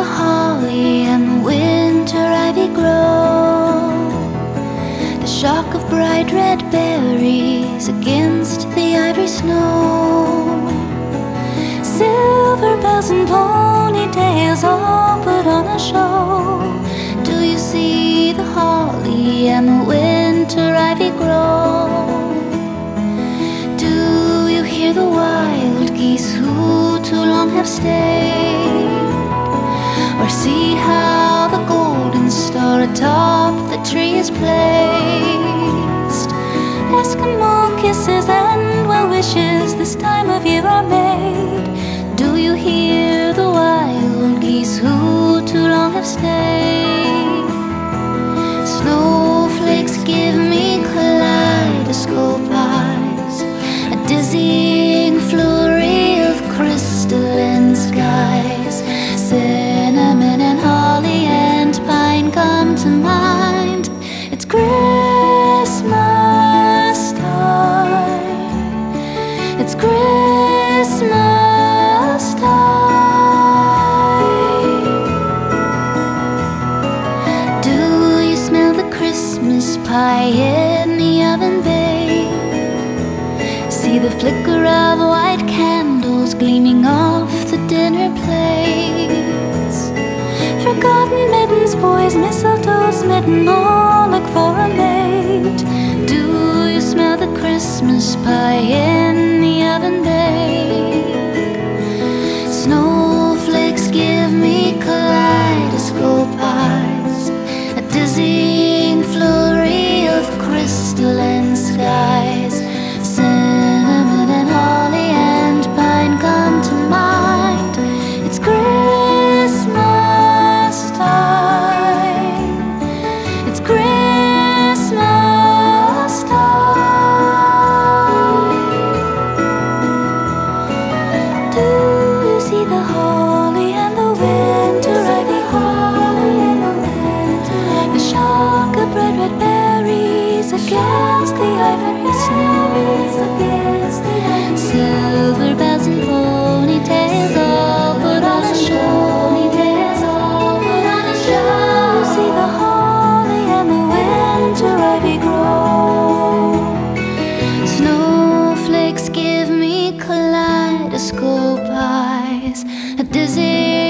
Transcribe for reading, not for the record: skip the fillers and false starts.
the holly and the winter ivy grow? The shock of bright red berries against the ivory snow. Silver bells and ponytails all put on a show. Do you see the holly and the winter ivy grow? Do you hear the wild geese who too long have stayed? Or see how the golden star atop the tree is placed? Eskimo kisses and well wishes this time of year are made. Do you hear the wild geese who too long have stayed? Snowflakes give me kaleidoscope eyes, a dizzying flurry of crystalline skies. Cinnamon and holly and pine come to mind. It's Christmas time. It's Christmas time. Do you smell the Christmas pie in the oven babe? See the flicker of white candles gleaming off the dinner plates. Forgotten mittens, boys, mistletoe smitten, all look for a mate. Do you smell the Christmas pie in the oven babe? Snowflakes give me kaleidoscope eyes, a dizzying flurry of crystalline skies. Cinnamon and holly and pine come to mind. It's Christmas time. It's Christmas time. Do you see the holly and the winter ivy grow? The shock of bright red berries against the ivory snow. Silver bells and ponytails all put on a show. Do you see the holly and the winter ivy grow? Snowflakes give me kaleidoscope eyes, a dizzy